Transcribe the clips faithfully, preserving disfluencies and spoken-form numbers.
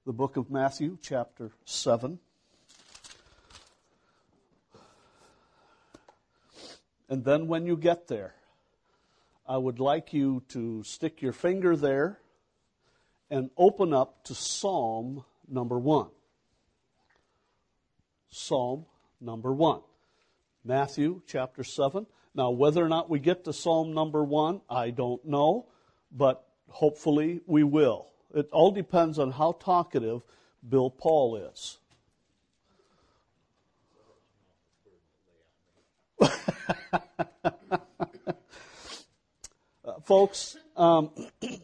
the book of Matthew, chapter seven. And then when you get there, I would like you to stick your finger there and open up to Psalm number one. Psalm number one. Matthew chapter seven. Now, whether or not we get to Psalm number one, I don't know, but hopefully we will. It all depends on how talkative Bill Paul is. uh, folks, um,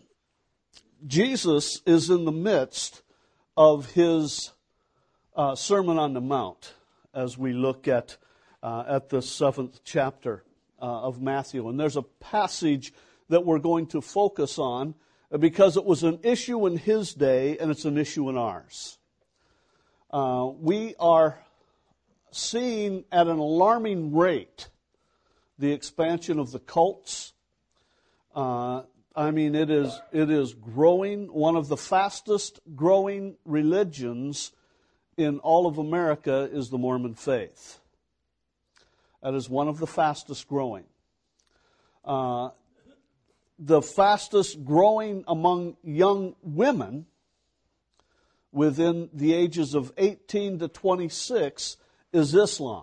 Jesus is in the midst of his uh, Sermon on the Mount as we look at uh, at the seventh chapter uh, of Matthew. And there's a passage that we're going to focus on because it was an issue in his day and it's an issue in ours. Uh, we are seeing at an alarming rate the expansion of the cults. Uh, I mean, it is it is growing. One of the fastest growing religions in all of America is the Mormon faith. That is one of the fastest growing. Uh, the fastest growing among young women within the ages of eighteen to twenty-six is Islam,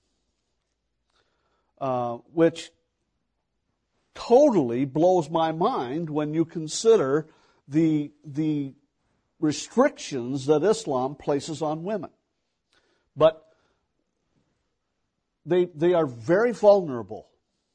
uh, which totally blows my mind when you consider the the restrictions that Islam places on women. But they they are very vulnerable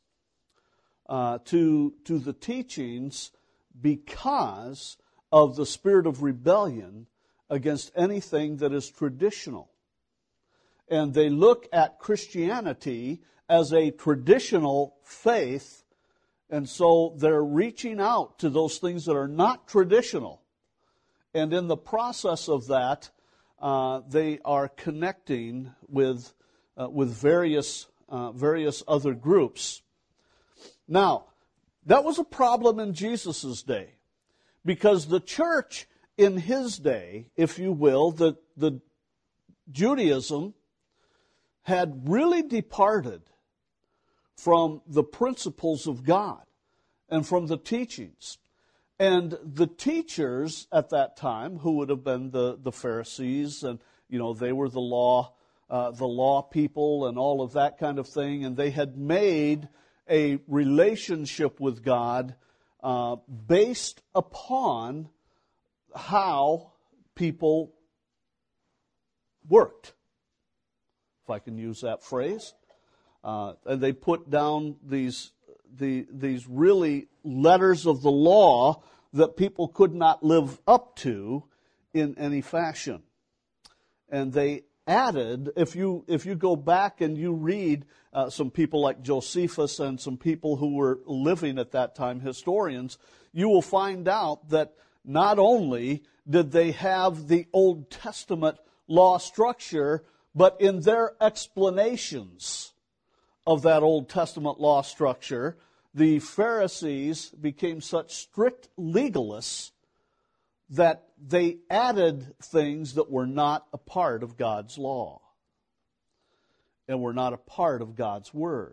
uh, to to the teachings because of the spirit of rebellion against anything that is traditional. And they look at Christianity as a traditional faith, and so they're reaching out to those things that are not traditional. And in the process of that, uh, they are connecting with uh, with various uh, various other groups. Now, that was a problem in Jesus' day, because the church in his day, if you will, the the Judaism had really departed from the principles of God and from the teachings. And the teachers at that time, who would have been the, the Pharisees, and you know they were the law, uh, the law people, and all of that kind of thing, and they had made a relationship with God uh, based upon how people worked, if I can use that phrase. Uh, and they put down these the these really letters of the law that people could not live up to in any fashion. And they added, if you if you go back and you read uh, some people like Josephus and some people who were living at that time, historians, you will find out that not only did they have the Old Testament law structure, but in their explanations of that Old Testament law structure, the Pharisees became such strict legalists that they added things that were not a part of God's law and were not a part of God's Word.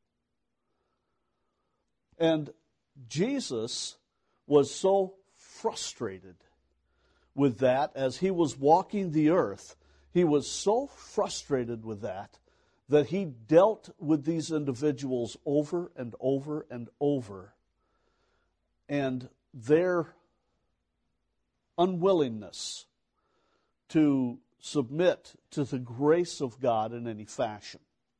And Jesus was so frustrated with that as he was walking the earth. He was so frustrated with that that he dealt with these individuals over and over and over, and their unwillingness to submit to the grace of God in any fashion.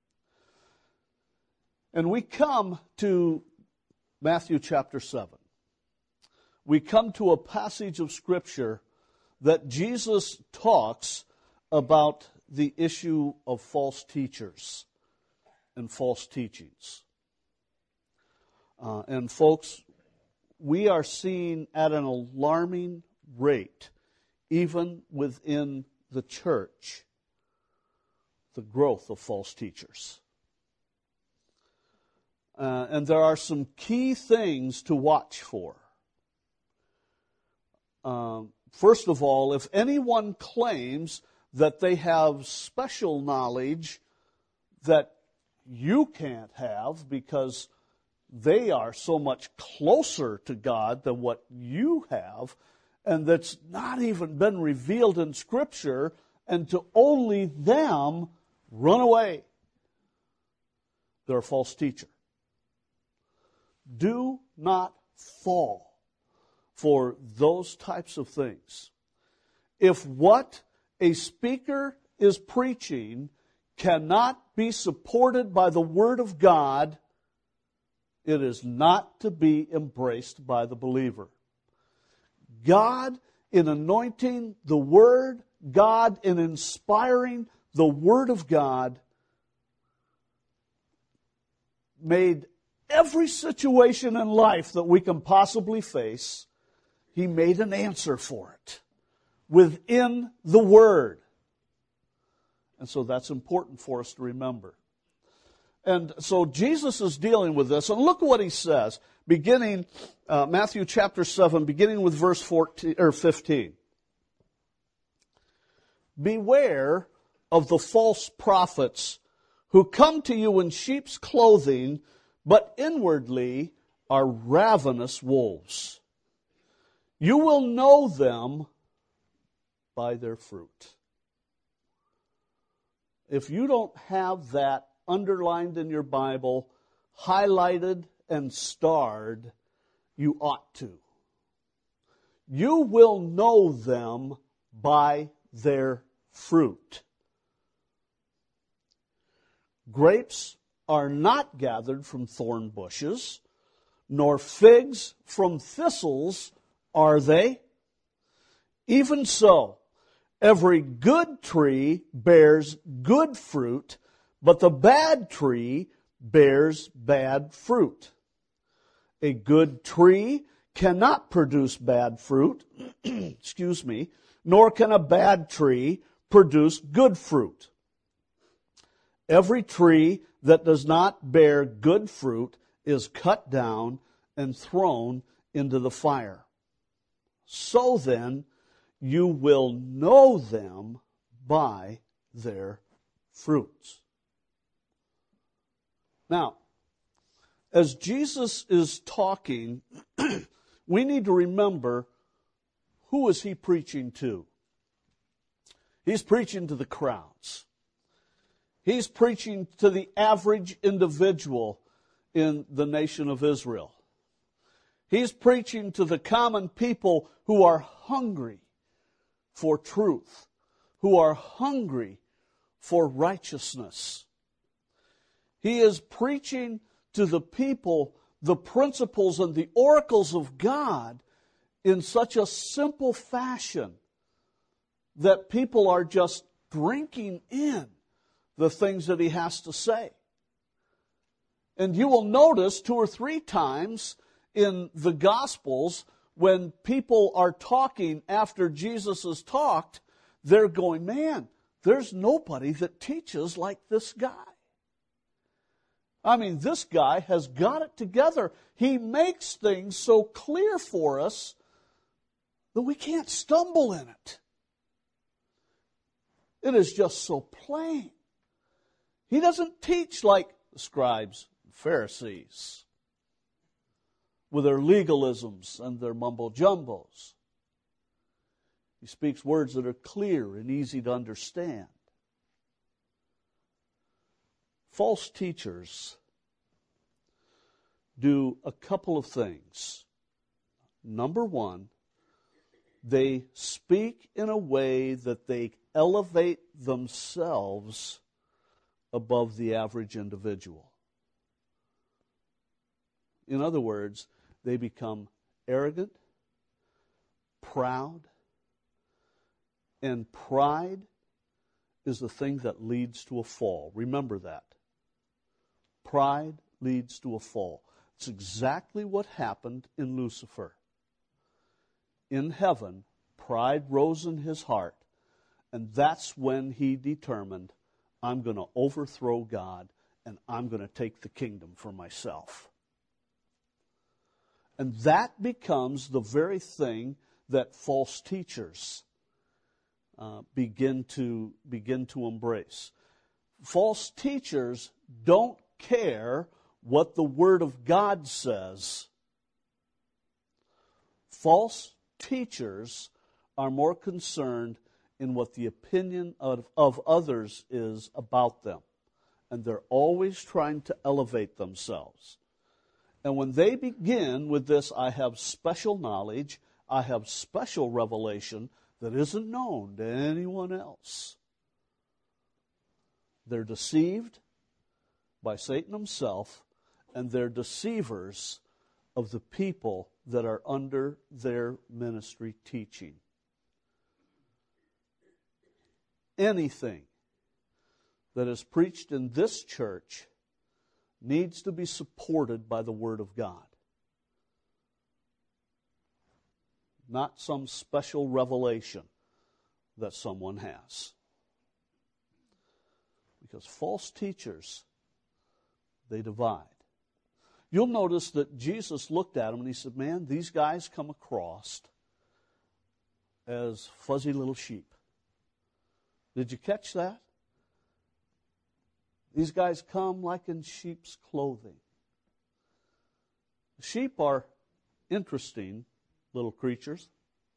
And we come to Matthew chapter seven. We come to a passage of Scripture that Jesus talks about the issue of false teachers and false teachings. Uh, and folks, we are seeing at an alarming rate, even within the church, the growth of false teachers. Uh, and there are some key things to watch for. Um, first of all, if anyone claims that they have special knowledge that you can't have because they are so much closer to God than what you have, and that's not even been revealed in Scripture, and to only them, run away. They're a false teacher. Do not fall for those types of things. If what a speaker is preaching cannot be supported by the Word of God, it is not to be embraced by the believer. God, in anointing the Word, God, in inspiring the Word of God, made every situation in life that we can possibly face, He made an answer for it within the Word. And so that's important for us to remember. And so Jesus is dealing with this. And look what He says, beginning, uh, Matthew chapter seven, beginning with verse fourteen or fifteen. Beware of the false prophets who come to you in sheep's clothing, but inwardly are ravenous wolves. You will know them by their fruit. If you don't have that underlined in your Bible, highlighted and starred, you ought to. You will know them by their fruit. Grapes are not gathered from thorn bushes, nor figs from thistles, are they? Even so, every good tree bears good fruit, but the bad tree bears bad fruit. A good tree cannot produce bad fruit, excuse me, nor can a bad tree produce good fruit. Every tree that does not bear good fruit is cut down and thrown into the fire. So then, you will know them by their fruits. Now, as Jesus is talking, we need to remember, who is He preaching to? He's preaching to the crowds. He's preaching to the average individual in the nation of Israel. He's preaching to the common people who are hungry for truth, who are hungry for righteousness. He is preaching to the people the principles and the oracles of God in such a simple fashion that people are just drinking in the things that He has to say. And you will notice two or three times in the Gospels, when people are talking after Jesus has talked, they're going, man, there's nobody that teaches like this guy. I mean, this guy has got it together. He makes things so clear for us that we can't stumble in it. It is just so plain. He doesn't teach like the scribes and Pharisees with their legalisms and their mumbo-jumbos. He speaks words that are clear and easy to understand. False teachers do a couple of things. Number one, they speak in a way that they elevate themselves above the average individual. In other words, they become arrogant, proud, and pride is the thing that leads to a fall. Remember that. Pride leads to a fall. It's exactly what happened in Lucifer. In heaven, pride rose in his heart, and that's when he determined, I'm going to overthrow God, and I'm going to take the kingdom for myself. And that becomes the very thing that false teachers uh, begin to begin to embrace. False teachers don't care what the Word of God says. False teachers are more concerned in what the opinion of, of others is about them. And they're always trying to elevate themselves. And when they begin with this, I have special knowledge, I have special revelation that isn't known to anyone else, they're deceived by Satan himself, and they're deceivers of the people that are under their ministry teaching. Anything that is preached in this church needs to be supported by the Word of God. Not some special revelation that someone has. Because false teachers, they divide. You'll notice that Jesus looked at them and he said, man, these guys come across as fuzzy little sheep. Did you catch that? These guys come like in sheep's clothing. Sheep are interesting little creatures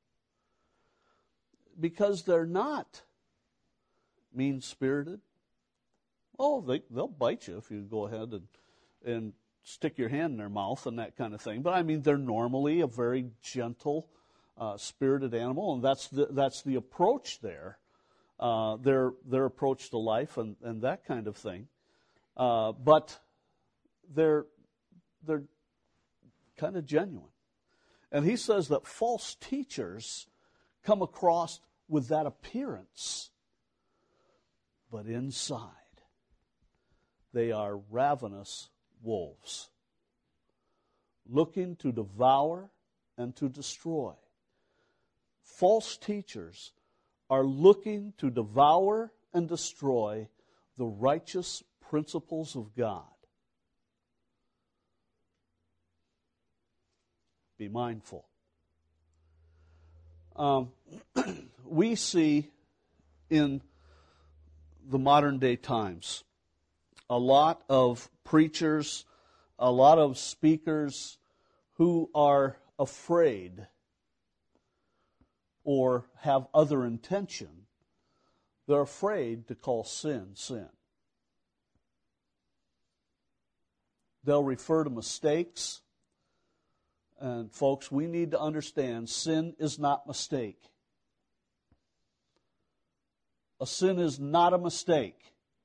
because they're not mean-spirited. Oh, they, they'll bite you if you go ahead and, and stick your hand in their mouth and that kind of thing. But I mean, they're normally a very gentle, uh, spirited animal, and that's the, that's the approach there. Uh, their their approach to life and, and that kind of thing. Uh, but they're they're kind of genuine. And he says that false teachers come across with that appearance, but inside they are ravenous wolves, looking to devour and to destroy. False teachers are looking to devour and destroy the righteous principles of God. Be mindful. Um, we see in the modern day times a lot of preachers, a lot of speakers who are afraid or have other intention. They're afraid to call sin, sin. They'll refer to mistakes. And folks, we need to understand sin is not mistake. A sin is not a mistake.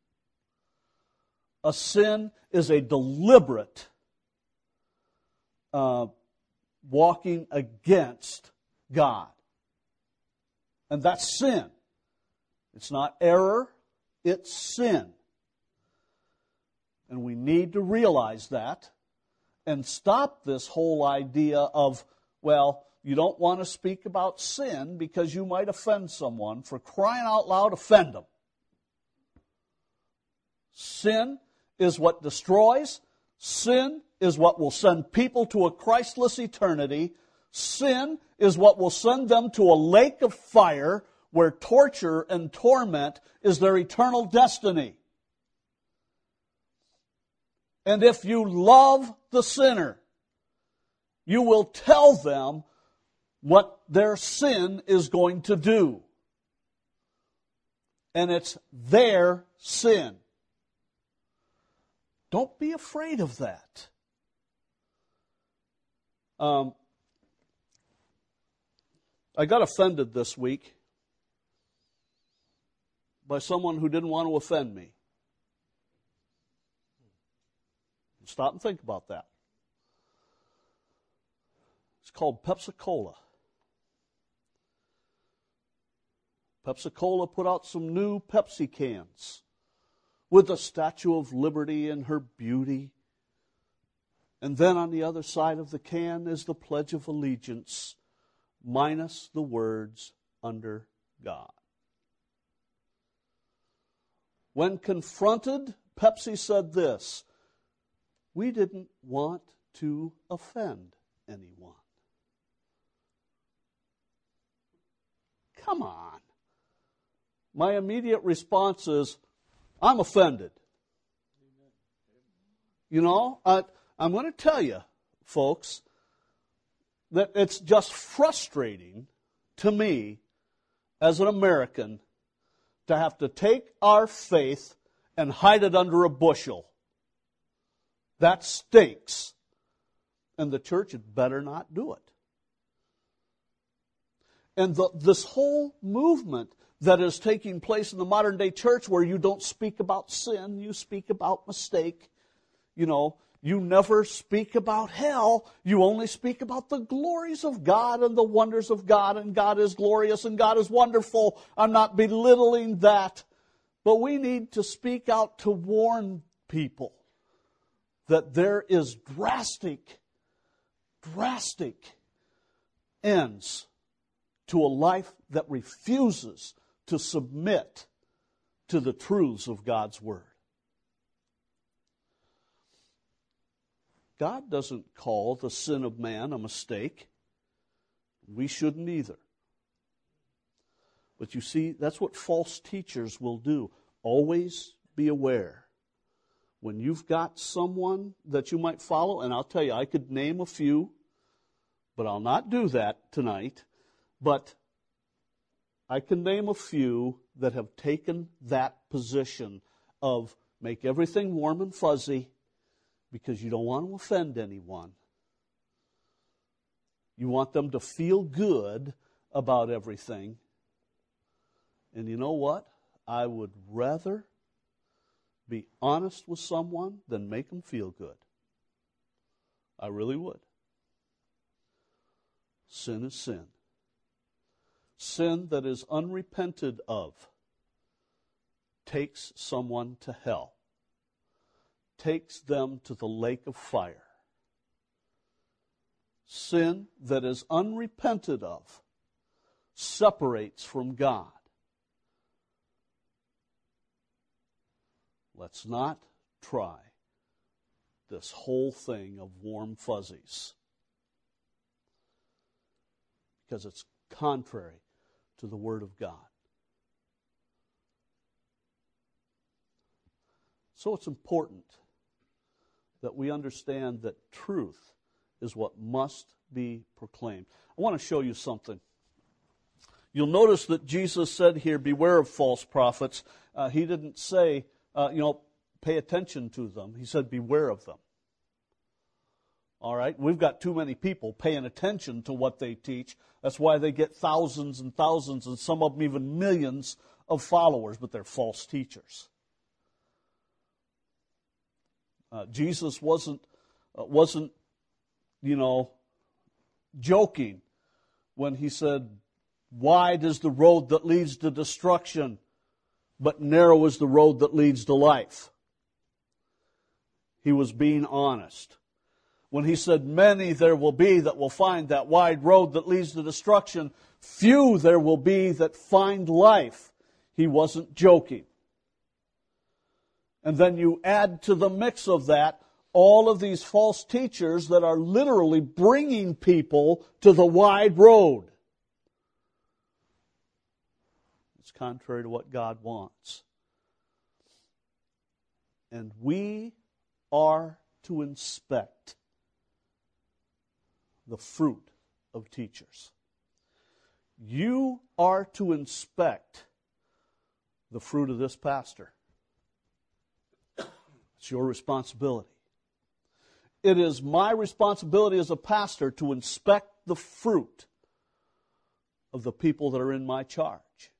A sin is a deliberate uh, walking against God. And that's sin. It's not error, it's sin. And we need to realize that and stop this whole idea of, well, you don't want to speak about sin because you might offend someone. For crying out loud, offend them. Sin is what destroys. Sin is what will send people to a Christless eternity. Sin is what will send them to a lake of fire where torture and torment is their eternal destiny. And if you love the sinner, you will tell them what their sin is going to do. And it's their sin. Don't be afraid of that. Um, I got offended this week by someone who didn't want to offend me. Stop and think about that. It's called Pepsi-Cola. Pepsi-Cola put out some new Pepsi cans with the Statue of Liberty and her beauty. And then on the other side of the can is the Pledge of Allegiance, minus the words, under God. When confronted, Pepsi said this: we didn't want to offend anyone. come on. My immediate response is, I'm offended. You know, I, I'm going to tell you, folks, that it's just frustrating to me as an American to have to take our faith and hide it under a bushel. That stinks. And the church had better not do it. And the, this whole movement that is taking place in the modern day church, where you don't speak about sin, you speak about mistake. You know, you never speak about hell. You only speak about the glories of God and the wonders of God, and God is glorious and God is wonderful. I'm not belittling that. But we need to speak out to warn people that there is drastic, drastic ends to a life that refuses to submit to the truths of God's Word. God doesn't call the sin of man a mistake. We shouldn't either. But you see, that's what false teachers will do. Always be aware. When you've got someone that you might follow, and I'll tell you, I could name a few, but I'll not do that tonight. But I can name a few that have taken that position of make everything warm and fuzzy because you don't want to offend anyone. You want them to feel good about everything. And you know what? I would rather be honest with someone than make them feel good. I really would. Sin is sin. Sin that is unrepented of takes someone to hell, takes them to the lake of fire. Sin that is unrepented of separates from God. Let's not try this whole thing of warm fuzzies, because it's contrary to the Word of God. So it's important that we understand that truth is what must be proclaimed. I want to show you something. You'll notice that Jesus said here, beware of false prophets. Uh, he didn't say, uh, you know, pay attention to them. He said, beware of them. All right? We've got too many people paying attention to what they teach. That's why they get thousands and thousands, and some of them even millions of followers, but they're false teachers. Uh, Jesus wasn't, uh, wasn't, you know, joking when he said, wide is the road that leads to destruction, but narrow is the road that leads to life. He was being honest. When he said, many there will be that will find that wide road that leads to destruction, few there will be that find life, he wasn't joking. And then you add to the mix of that all of these false teachers that are literally bringing people to the wide road. It's contrary to what God wants. And we are to inspect the fruit of teachers. You are to inspect the fruit of this pastor. It's your responsibility. It is my responsibility as a pastor to inspect the fruit of the people that are in my charge.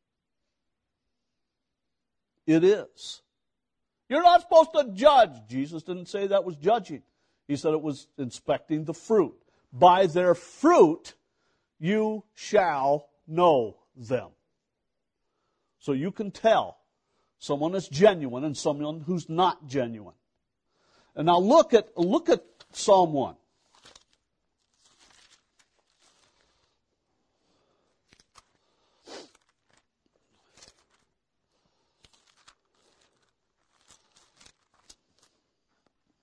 It is. You're not supposed to judge. Jesus didn't say that was judging. He said it was inspecting the fruit. By their fruit you shall know them. So you can tell someone is genuine and someone who's not genuine. And now look at look at Psalm one.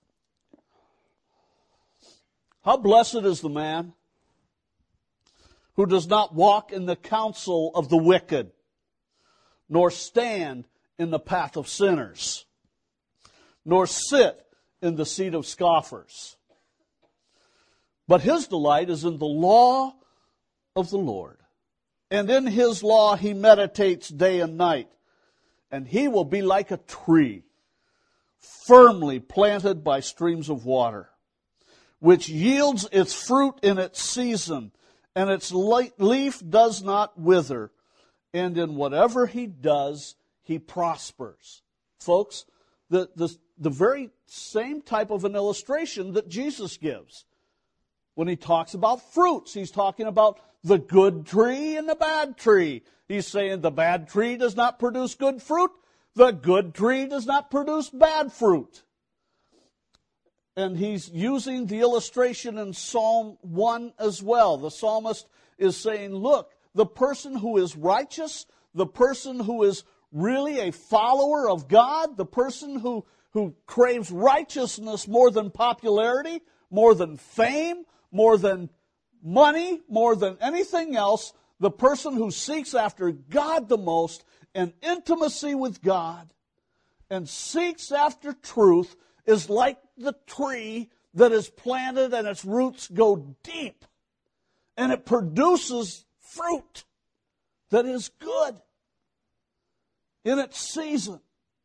How blessed is the man who does not walk in the counsel of the wicked, nor stand in the path of sinners, nor sit in the seat of scoffers. But his delight is in the law of the Lord, and in his law he meditates day and night. And he will be like a tree, firmly planted by streams of water, which yields its fruit in its season, and its leaf does not wither, and in whatever he does, he prospers. Folks, the, the, the very same type of an illustration that Jesus gives. When he talks about fruits, he's talking about the good tree and the bad tree. He's saying the bad tree does not produce good fruit. The good tree does not produce bad fruit. And he's using the illustration in Psalm one as well. The psalmist is saying, look, the person who is righteous, the person who is really a follower of God, the person who, who craves righteousness more than popularity, more than fame, more than money, more than anything else, the person who seeks after God the most and intimacy with God and seeks after truth is like the tree that is planted and its roots go deep and it produces fruit that is good in its season.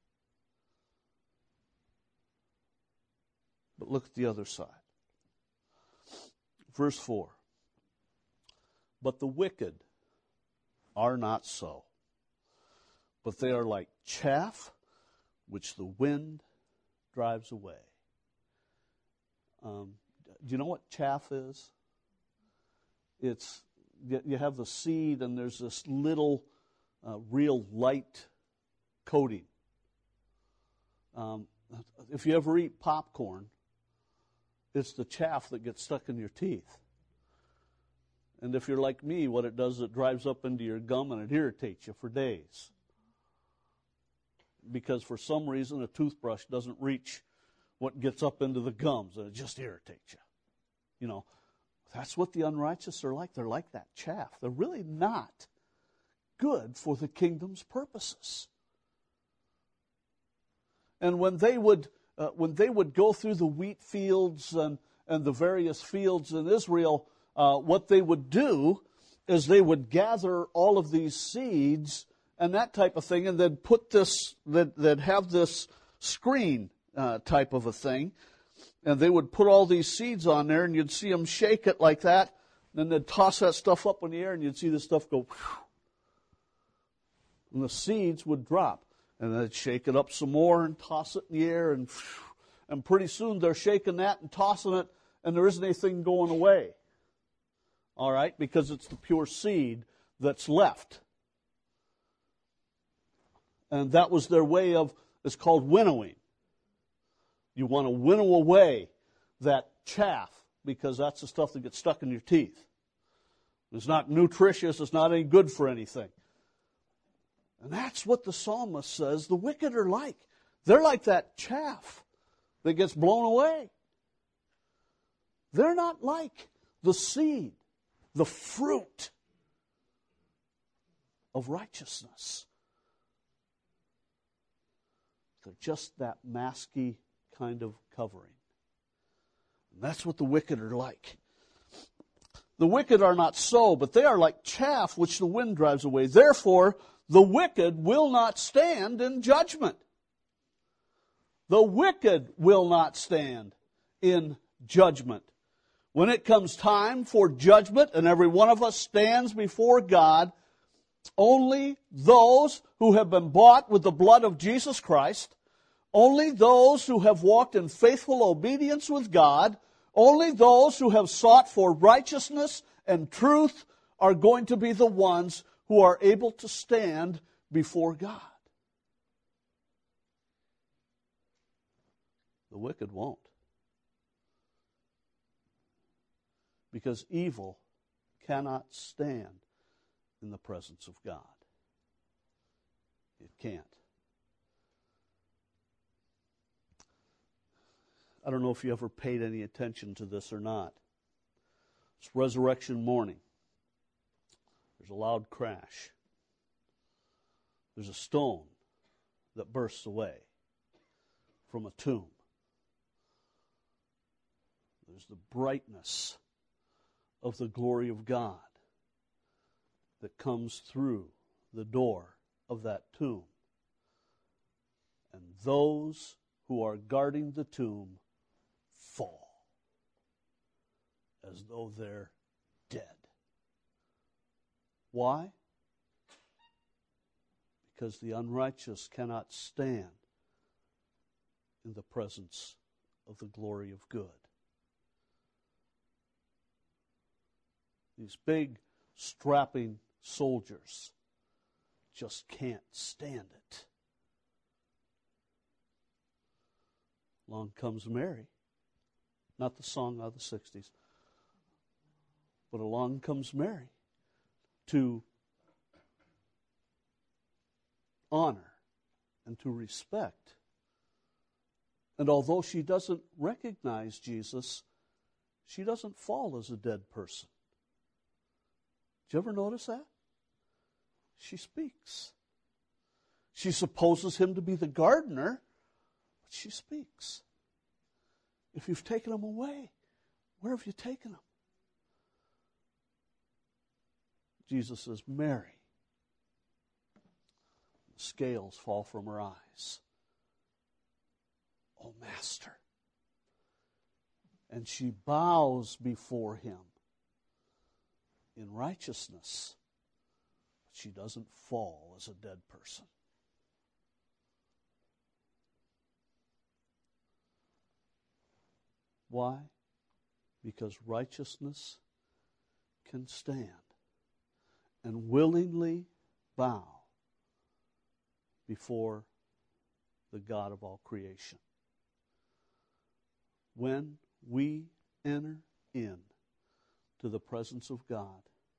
But look at the other side. Verse four. But the wicked are not so, but they are like chaff which the wind drives away. Um, do you know what chaff is? It's, you have the seed and there's this little uh, real light coating. Um, if you ever eat popcorn, it's the chaff that gets stuck in your teeth. And if you're like me, what it does is it drives up into your gum and it irritates you for days. Because for some reason a toothbrush doesn't reach what gets up into the gums and it just irritates you. You know, that's what the unrighteous are like. They're like that chaff. They're really not good for the kingdom's purposes. And when they would uh, when they would go through the wheat fields and, and the various fields in Israel, uh, what they would do is they would gather all of these seeds and that type of thing, and they'd put this, they'd, they'd have this screen uh, type of a thing, and they would put all these seeds on there, and you'd see them shake it like that, and then they'd toss that stuff up in the air, and you'd see this stuff go, whew, and the seeds would drop, and they'd shake it up some more and toss it in the air, and whew, and pretty soon they're shaking that and tossing it, and there isn't anything going away. All right, because it's the pure seed that's left. And that was their way of, it's called winnowing. You want to winnow away that chaff because that's the stuff that gets stuck in your teeth. It's not nutritious, it's not any good for anything. And that's what the psalmist says the wicked are like. They're like that chaff that gets blown away. They're not like the seed, the fruit of righteousness. They're just that masky kind of covering. And that's what the wicked are like. The wicked are not so, but they are like chaff which the wind drives away. Therefore, the wicked will not stand in judgment. The wicked will not stand in judgment. When it comes time for judgment and every one of us stands before God, only those who have been bought with the blood of Jesus Christ, only those who have walked in faithful obedience with God, only those who have sought for righteousness and truth are going to be the ones who are able to stand before God. The wicked won't. Because evil cannot stand in the presence of God. It can't. I don't know if you ever paid any attention to this or not. It's resurrection morning. There's a loud crash. There's a stone that bursts away from a tomb. There's the brightness of the glory of God that comes through the door of that tomb. And those who are guarding the tomb fall as though they're dead. Why? Because the unrighteous cannot stand in the presence of the glory of good. These big, strapping soldiers just can't stand it. Along comes Mary. Not the song of the sixties. But along comes Mary to honor and to respect. And although she doesn't recognize Jesus, she doesn't fall as a dead person. Did you ever notice that? She speaks. She supposes him to be the gardener, but she speaks. If you've taken him away, where have you taken him? Jesus says, Mary. The scales fall from her eyes. Oh, Master. And she bows before him in righteousness. But she doesn't fall as a dead person. Why? Because righteousness can stand and willingly bow before the God of all creation. When we enter in to the presence of God,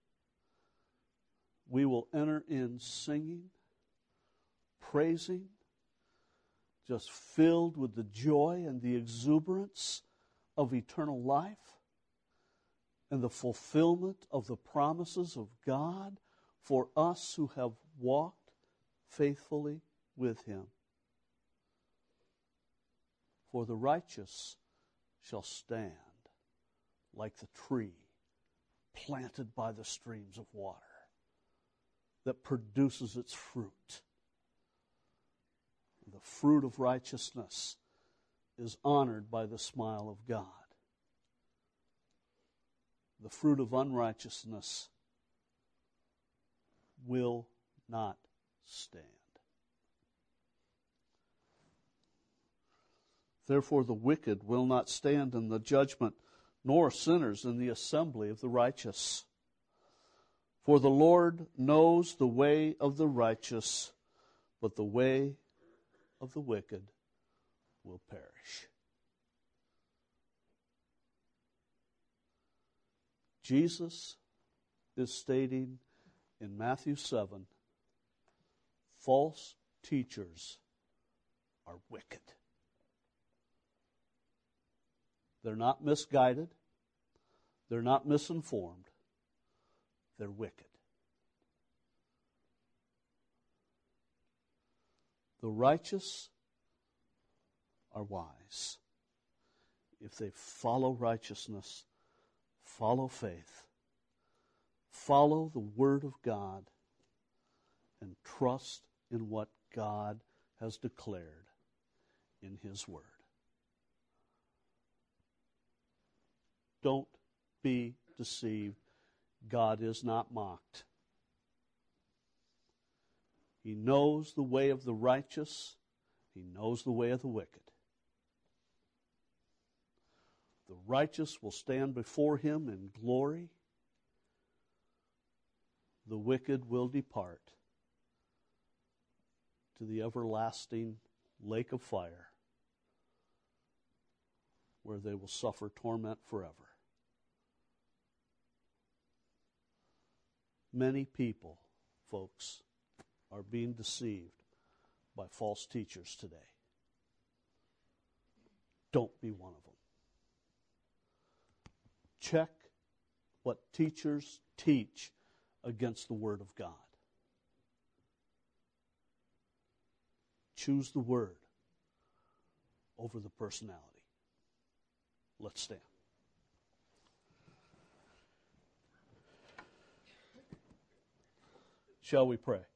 we will enter in singing, praising, just filled with the joy and the exuberance of eternal life and the fulfillment of the promises of God for us who have walked faithfully with him. For the righteous shall stand like the tree planted by the streams of water that produces its fruit. The fruit of righteousness is honored by the smile of God. The fruit of unrighteousness will not stand. Therefore the wicked will not stand in the judgment, nor sinners in the assembly of the righteous. For the Lord knows the way of the righteous, but the way of the wicked will perish. Jesus is stating in Matthew seven, false teachers are wicked. They're not misguided. They're not misinformed. They're wicked. The righteous are wise if they follow righteousness, follow faith, follow the Word of God, and trust in what God has declared in His Word. Don't be deceived. God is not mocked. He knows the way of the righteous. He knows the way of the wicked. The righteous will stand before him in glory. The wicked will depart to the everlasting lake of fire, where they will suffer torment forever. Many people, folks, are being deceived by false teachers today. Don't be one of them. Check what teachers teach against the Word of God. Choose the Word over the personality. Let's stand. Shall we pray?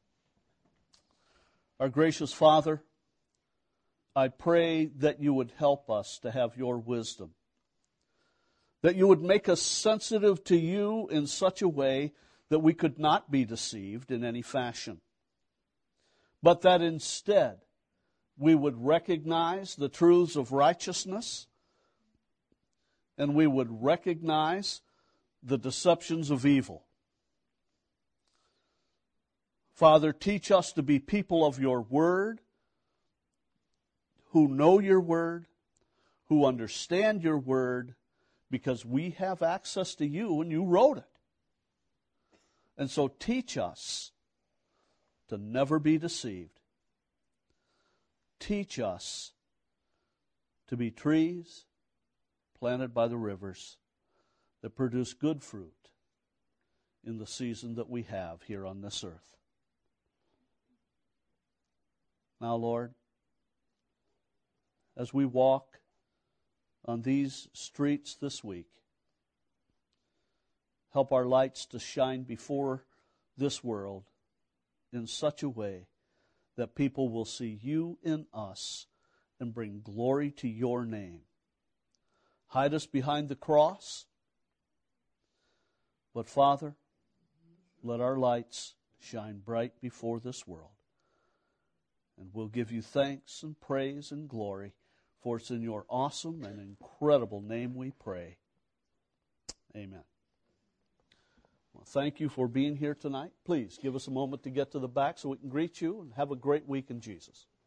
Our gracious Father, I pray that you would help us to have your wisdom, that you would make us sensitive to you in such a way that we could not be deceived in any fashion, but that instead we would recognize the truths of righteousness and we would recognize the deceptions of evil. Father, teach us to be people of your word, who know your word, who understand your word, because we have access to you and you wrote it. And so teach us to never be deceived. Teach us to be trees planted by the rivers that produce good fruit in the season that we have here on this earth. Now, Lord, as we walk on these streets this week, help our lights to shine before this world in such a way that people will see you in us and bring glory to your name. Hide us behind the cross, but Father, let our lights shine bright before this world. And we'll give you thanks and praise and glory, for it's in your awesome and incredible name we pray. Amen. Well, thank you for being here tonight. Please give us a moment to get to the back so we can greet you, and have a great week in Jesus.